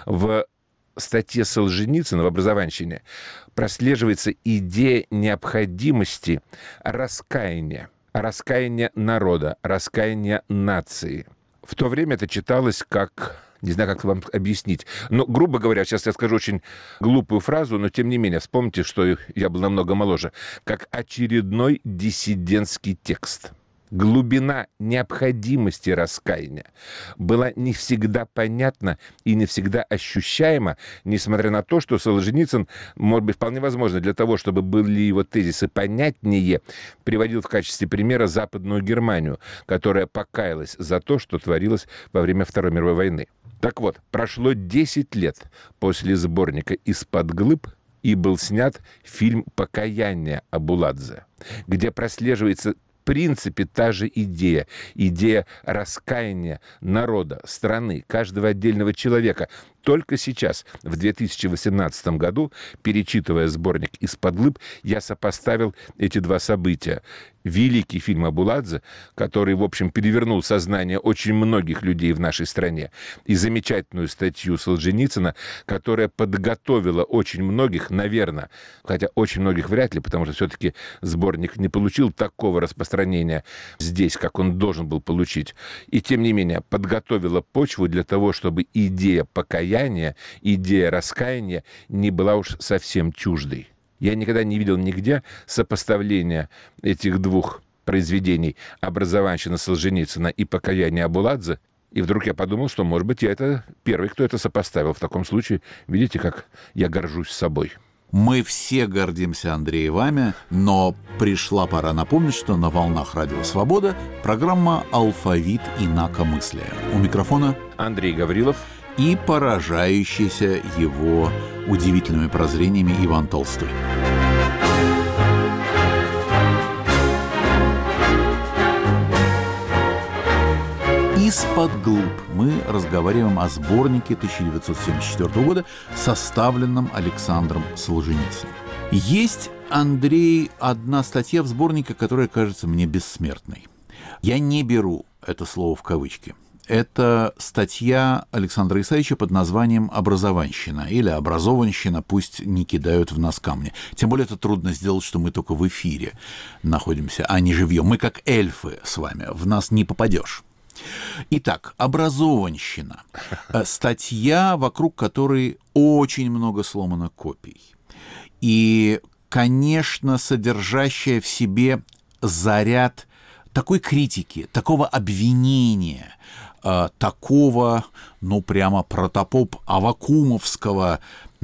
В статье Солженицына в «Образованщине» прослеживается идея необходимости раскаяния, раскаяния народа, раскаяния нации. В то время это читалось как... Не знаю, как вам объяснить. Но, грубо говоря, сейчас я скажу очень глупую фразу, но, тем не менее, вспомните, что я был намного моложе. Как очередной диссидентский текст. Глубина необходимости раскаяния была не всегда понятна и не всегда ощущаема, несмотря на то, что Солженицын, может быть, вполне возможно, для того, чтобы были его тезисы понятнее, приводил в качестве примера Западную Германию, которая покаялась за то, что творилось во время Второй мировой войны. Так вот, прошло десять лет после сборника «Из-под глыб», и был снят фильм «Покаяние» Абуладзе, где прослеживается в принципе та же идея. Идея раскаяния народа, страны, каждого отдельного человека. Только сейчас, в две тысячи восемнадцатом году, перечитывая сборник «Из-под глыб», я сопоставил эти два события. Великий фильм Абуладзе, который, в общем, перевернул сознание очень многих людей в нашей стране, и замечательную статью Солженицына, которая подготовила очень многих, наверное, хотя очень многих вряд ли, потому что все-таки сборник не получил такого распространения здесь, как он должен был получить, и, тем не менее, подготовила почву для того, чтобы идея покаяния покаяния, идея раскаяния не была уж совсем чуждой. Я никогда не видел нигде сопоставления этих двух произведений «Образованщина» Солженицына и «Покаяние» Абуладзе. И вдруг я подумал, что, может быть, я это первый, кто это сопоставил. В таком случае, видите, как я горжусь собой. Мы все гордимся, Андрей, вами, но пришла пора напомнить, что на волнах Радио Свобода программа «Алфавит инакомыслия». У микрофона Андрей Гаврилов и поражающийся его удивительными прозрениями Иван Толстой. «Из-под глуб» мы разговариваем о сборнике тысяча девятьсот семьдесят четвёртого года, составленном Александром Солженицыным. Есть, Андрей, одна статья в сборнике, которая кажется мне бессмертной. Я не беру это слово в кавычки. Это статья Александра Исаевича под названием «Образованщина» или «Образованщина», пусть не кидают в нас камни. Тем более это трудно сделать, что мы только в эфире находимся, а не живьем. Мы как эльфы с вами, в нас не попадешь. Итак, «Образованщина». Статья, вокруг которой очень много сломано копий. И, конечно, содержащая в себе заряд такой критики, такого обвинения, такого, ну, прямо протопоп авакумовского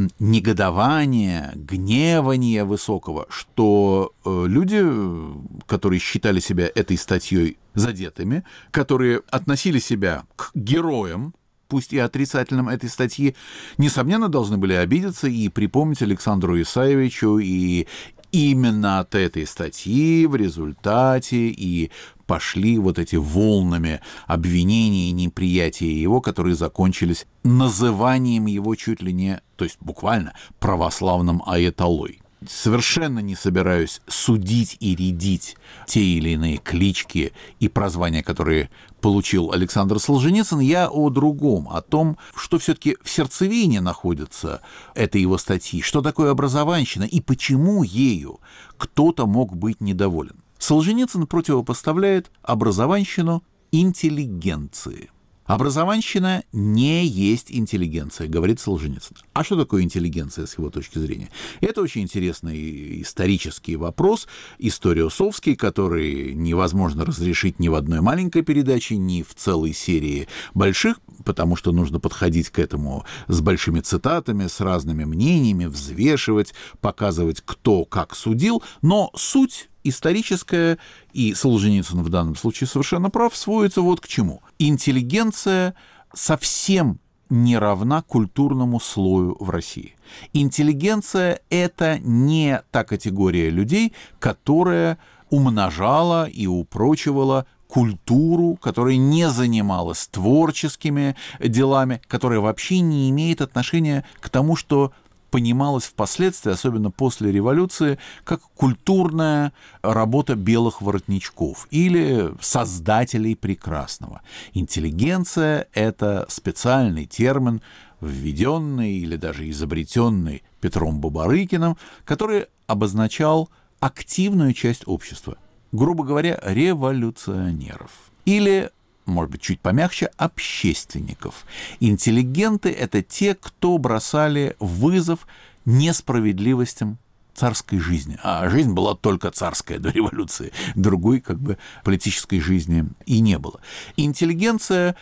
негодования, гневания высокого, что люди, которые считали себя этой статьей задетыми, которые относили себя к героям, пусть и отрицательным этой статьи, несомненно, должны были обидеться и припомнить Александру Исаевичу, и именно от этой статьи в результате и пошли вот эти волнами обвинений и неприятия его, которые закончились называнием его чуть ли не, то есть буквально, православным аятолой. Совершенно не собираюсь судить и рядить те или иные клички и прозвания, которые получил Александр Солженицын. Я о другом, о том, что все-таки в сердцевине находится этой его статьи, что такое образованщина и почему ею кто-то мог быть недоволен. Солженицын противопоставляет образованщину интеллигенции. Образованщина не есть интеллигенция, говорит Солженицын. А что такое интеллигенция с его точки зрения? Это очень интересный исторический вопрос, историосовский, который невозможно разрешить ни в одной маленькой передаче, ни в целой серии больших, потому что нужно подходить к этому с большими цитатами, с разными мнениями, взвешивать, показывать, кто как судил, но суть историческая, и Солженицын в данном случае совершенно прав, сводится вот к чему. Интеллигенция совсем не равна культурному слою в России. Интеллигенция — это не та категория людей, которая умножала и упрочивала культуру, которая не занималась творческими делами, которая вообще не имеет отношения к тому, что понималось впоследствии, особенно после революции, как культурная работа белых воротничков или создателей прекрасного. Интеллигенция — это специальный термин, введенный или даже изобретенный Петром Бабарыкиным, который обозначал активную часть общества, грубо говоря, революционеров. Или, может быть, чуть помягче, общественников. Интеллигенты — это те, кто бросали вызов несправедливостям царской жизни. А жизнь была только царская до революции. Другой, как бы, политической жизни и не было. Интеллигенция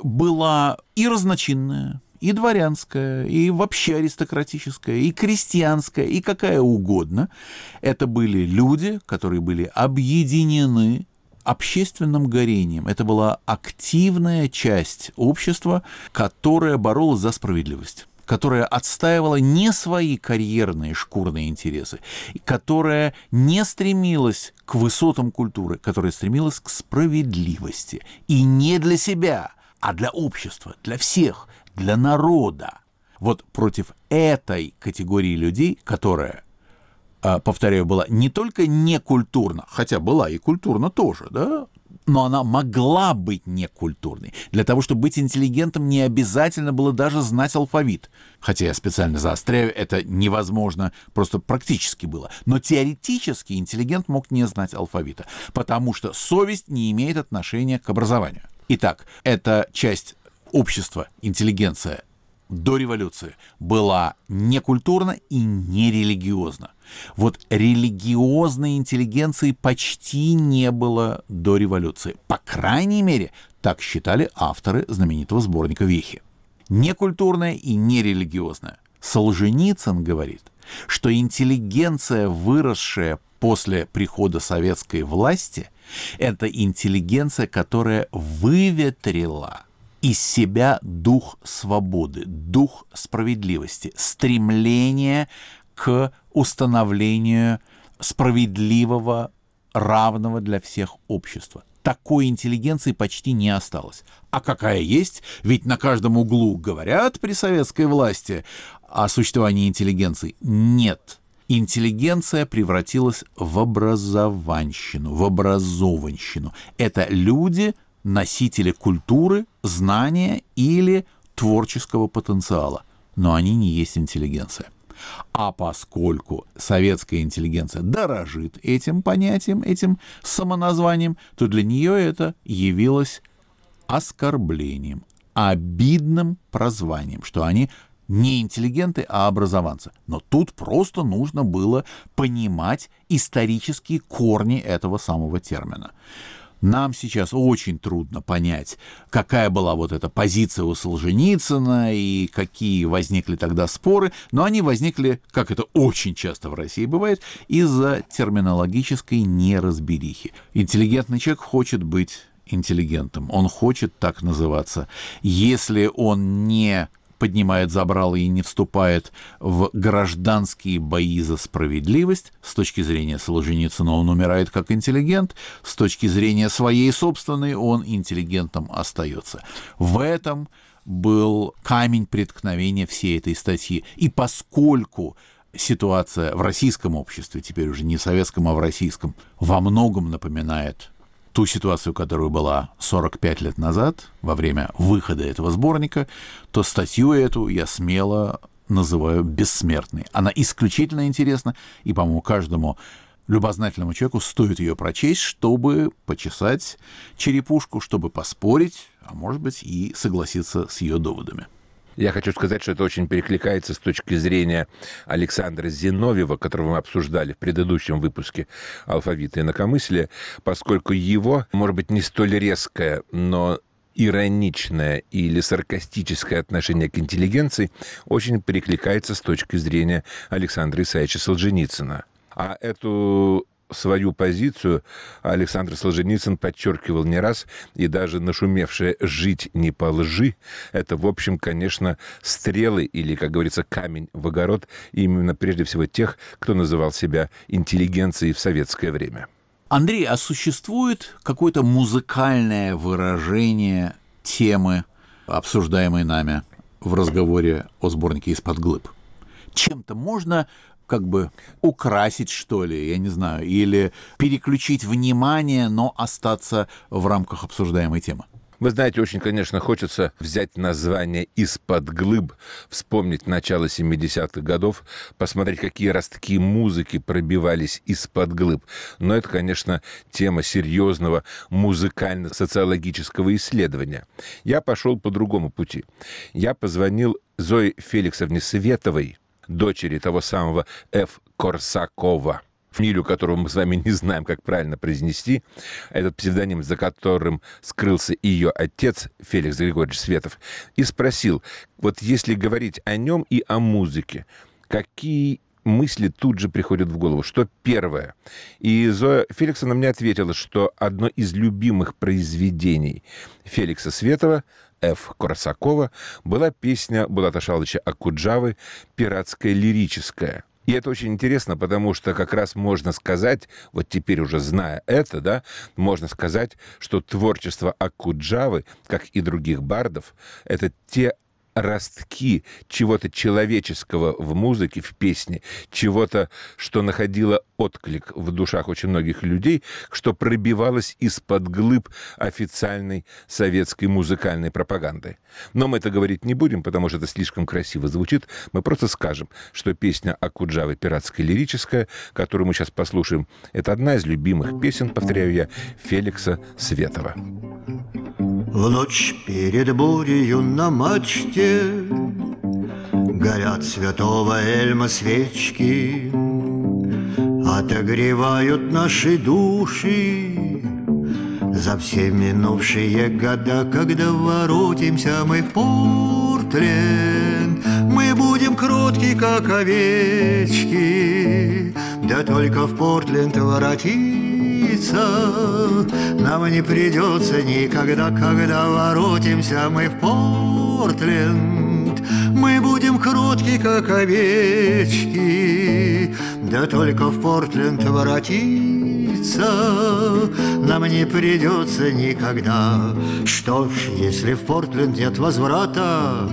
была и разночинная, и дворянская, и вообще аристократическая, и крестьянская, и какая угодно. Это были люди, которые были объединены общественным горением. Это была активная часть общества, которая боролась за справедливость, которая отстаивала не свои карьерные шкурные интересы, которая не стремилась к высотам культуры, которая стремилась к справедливости. И не для себя, а для общества, для всех, для народа. Вот против этой категории людей, которая, повторяю, была не только некультурна, хотя была и культурна тоже, да, но она могла быть некультурной. Для того, чтобы быть интеллигентом, не обязательно было даже знать алфавит. Хотя я специально заостряю, это невозможно, просто практически было. Но теоретически интеллигент мог не знать алфавита, потому что совесть не имеет отношения к образованию. Итак, эта часть общества, интеллигенция, до революции была некультурна и нерелигиозна. Вот религиозной интеллигенции почти не было до революции. По крайней мере, так считали авторы знаменитого сборника «Вехи». Некультурная и нерелигиозная. Солженицын говорит, что интеллигенция, выросшая после прихода советской власти, это интеллигенция, которая выветрила из себя дух свободы, дух справедливости, стремление к установлению справедливого, равного для всех общества. Такой интеллигенции почти не осталось. А какая есть? Ведь на каждом углу говорят при советской власти о существовании интеллигенции. Нет. Интеллигенция превратилась в образованщину, в образованщину. Это люди, носители культуры, знания или творческого потенциала. Но они не есть интеллигенция. А поскольку советская интеллигенция дорожит этим понятием, этим самоназванием, то для нее это явилось оскорблением, обидным прозванием, что они не интеллигенты, а образованцы. Но тут просто нужно было понимать исторические корни этого самого термина. Нам сейчас очень трудно понять, какая была вот эта позиция у Солженицына и какие возникли тогда споры, но они возникли, как это очень часто в России бывает, из-за терминологической неразберихи. Интеллигентный человек хочет быть интеллигентом, он хочет так называться. Если он не поднимает забрало и не вступает в гражданские бои за справедливость, с точки зрения Солженицына он умирает как интеллигент, с точки зрения своей собственной он интеллигентом остается. В этом был камень преткновения всей этой статьи. И поскольку ситуация в российском обществе, теперь уже не в советском, а в российском, во многом напоминает ту ситуацию, которая была сорок пять лет назад, во время выхода этого сборника, то статью эту я смело называю бессмертной. Она исключительно интересна, и, по-моему, каждому любознательному человеку стоит ее прочесть, чтобы почесать черепушку, чтобы поспорить, а может быть и согласиться с ее доводами. Я хочу сказать, что это очень перекликается с точки зрения Александра Зиновьева, которого мы обсуждали в предыдущем выпуске «Алфавита инакомыслия», поскольку его, может быть, не столь резкое, но ироничное или саркастическое отношение к интеллигенции очень перекликается с точки зрения Александра Исаевича Солженицына. А эту свою позицию Александр Солженицын подчеркивал не раз, и даже нашумевшее «жить не по лжи» — это, в общем, конечно, стрелы или, как говорится, камень в огород именно прежде всего тех, кто называл себя интеллигенцией в советское время. Андрей, а существует какое-то музыкальное выражение темы, обсуждаемой нами в разговоре о сборнике «Из-под глыб»? Чем-то можно как бы украсить, что ли, я не знаю, или переключить внимание, но остаться в рамках обсуждаемой темы? Вы знаете, очень, конечно, хочется взять название «Из-под глыб», вспомнить начало семидесятых годов, посмотреть, какие ростки музыки пробивались из-под глыб. Но это, конечно, тема серьезного музыкально-социологического исследования. Я пошел по другому пути. Я позвонил Зое Феликсовне Световой, дочери того самого Ф. Корсакова, фамилию которого мы с вами не знаем, как правильно произнести, этот псевдоним, за которым скрылся ее отец, Феликс Григорьевич Светов, и спросил, вот если говорить о нем и о музыке, какие мысли тут же приходят в голову, что первое? И Зоя Феликсовна мне ответила, что одно из любимых произведений Феликса Светова, Ф. Корсакова, была песня Булата Шалыча Окуджавы «Пиратская лирическая». И это очень интересно, потому что как раз можно сказать, вот теперь уже зная это, да, можно сказать, что творчество Окуджавы, как и других бардов, это те ростки чего-то человеческого в музыке, в песне, чего-то, что находило отклик в душах очень многих людей, что пробивалось из-под глыб официальной советской музыкальной пропаганды. Но мы это говорить не будем, потому что это слишком красиво звучит. Мы просто скажем, что песня Окуджавы «Пиратская лирическая», которую мы сейчас послушаем, это одна из любимых песен, повторяю я, Феликса Светова. В ночь перед бурею на мачте Горят святого Эльма свечки, отогревают наши души за все минувшие года, когда воротимся мы в Портленд. Мы будем кротки, как овечки, да только в Портленд воротиться нам не придется никогда, когда воротимся мы в Портленд. Мы будем кротки, как овечки, да только в Портленд воротиться нам не придется никогда. Что ж, если в Портленд нет возврата,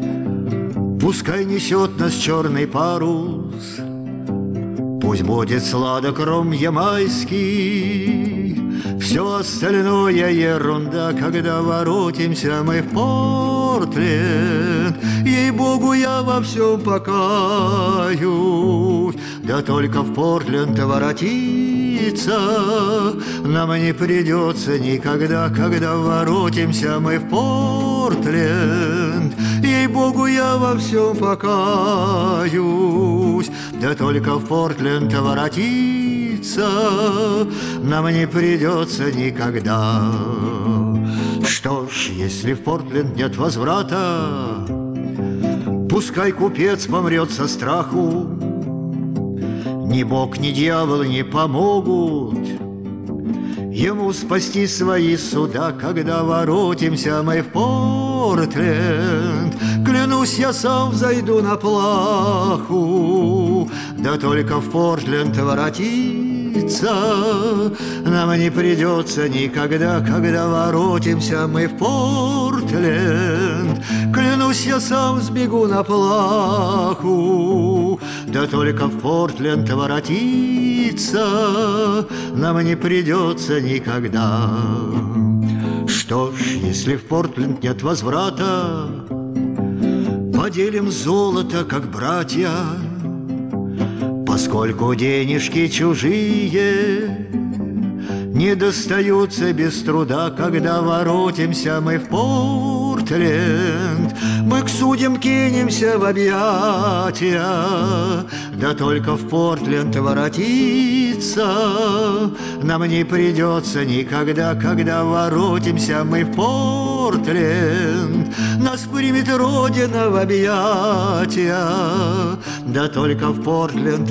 пускай несет нас черный парус, пусть будет сладок ром ямайский, все остальное ерунда, когда воротимся мы в Портленд. Ей-богу, я во всем покаюсь, да только в Портленд воротиться нам не придется никогда, когда воротимся мы в Портленд. Ей-богу, я во всем покаюсь, да только в Портленд воротиться нам не придется никогда. Что ж, если в Портленд нет возврата, пускай купец помрет со страху, ни бог, ни дьявол не помогут ему спасти свои суда, когда воротимся мы в Портленд. Клянусь, я сам взойду на плаху, да только в Портленд воротиться нам не придется никогда, когда воротимся мы в Портленд. Клянусь, я сам сбегу на плаху, да только в Портленд воротиться нам не придется никогда. Что ж, если в Портленд нет возврата, поделим золото, как братья, поскольку денежки чужие не достаются без труда, когда воротимся мы в Портленд. Мы к судьям кинемся в объятия, да только в Портленд воротиться нам не придется никогда, когда воротимся мы в Портленд. Нас примет Родина в объятия, да только в Портленд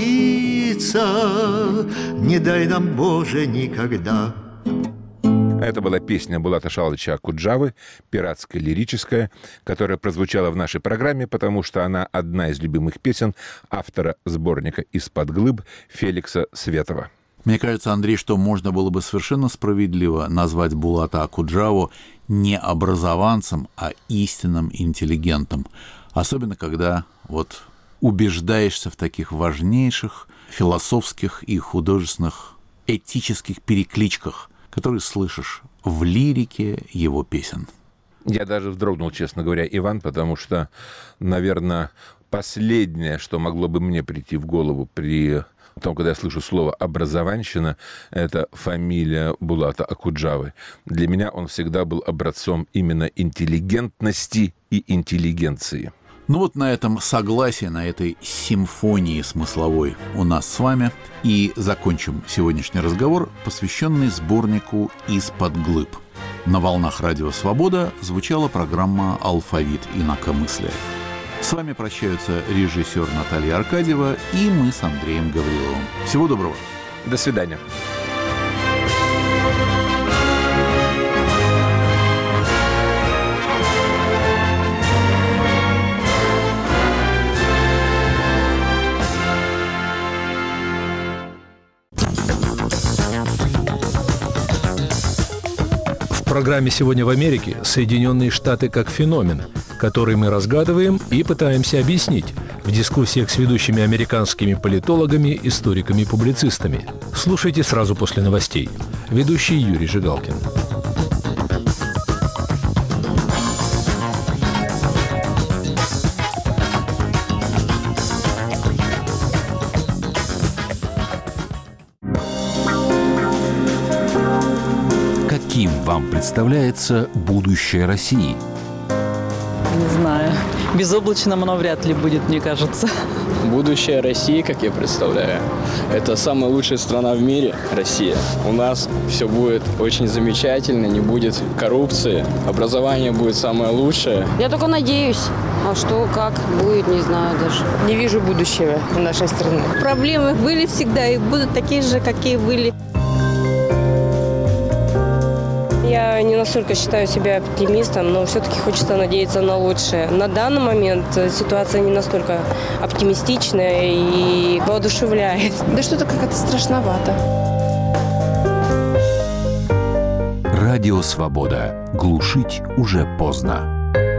воротиться не дай нам, Боже, никогда. Это была песня Булата Шалыча Акуджавы, пиратская, лирическая, которая прозвучала в нашей программе, потому что она одна из любимых песен автора сборника «Из-под глыб» Феликса Светова. Мне кажется, Андрей, что можно было бы совершенно справедливо назвать Булата Акуджаву не образованцем, а истинным интеллигентом. Особенно, когда вот убеждаешься в таких важнейших философских и художественных этических перекличках, которые слышишь в лирике его песен. Я даже вздрогнул, честно говоря, Иван, потому что, наверное, последнее, что могло бы мне прийти в голову при том, когда я слышу слово «образованщина», это фамилия Булата Акуджавы. Для меня он всегда был образцом именно интеллигентности и интеллигенции. Ну вот на этом согласии, на этой симфонии смысловой у нас с вами и закончим сегодняшний разговор, посвященный сборнику «Из-под глыб». На волнах Радио Свобода звучала программа «Алфавит инакомыслия». С вами прощаются режиссер Наталья Аркадьева и мы с Андреем Гавриловым. Всего доброго. До свидания. В программе «Сегодня в Америке» Соединенные Штаты как феномен, который мы разгадываем и пытаемся объяснить в дискуссиях с ведущими американскими политологами, историками и публицистами. Слушайте сразу после новостей. Ведущий Юрий Жигалкин. Каким вам представляется будущее России? не знаю. Безоблачным оно вряд ли будет, мне кажется. Будущее России, как я представляю, это самая лучшая страна в мире, Россия. У нас все будет очень замечательно, не будет коррупции, образование будет самое лучшее. Я только надеюсь. А что, как будет, не знаю даже. Не вижу будущего в нашей стране. Проблемы были всегда и будут такие же, какие были. Я не настолько считаю себя оптимистом, но все-таки хочется надеяться на лучшее. На данный момент ситуация не настолько оптимистичная и воодушевляет. Да что-то как-то страшновато. Радио «Свобода». Глушить уже поздно.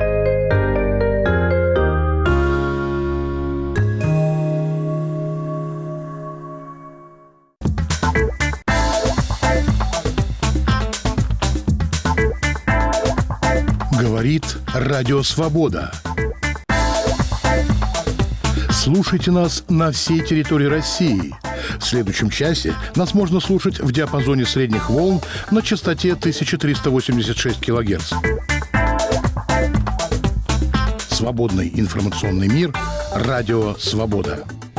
Говорит Радио Свобода. Слушайте нас на всей территории России. В следующем часе нас можно слушать в диапазоне средних волн на частоте тысяча триста восемьдесят шесть килогерц. Свободный информационный мир. Радио Свобода.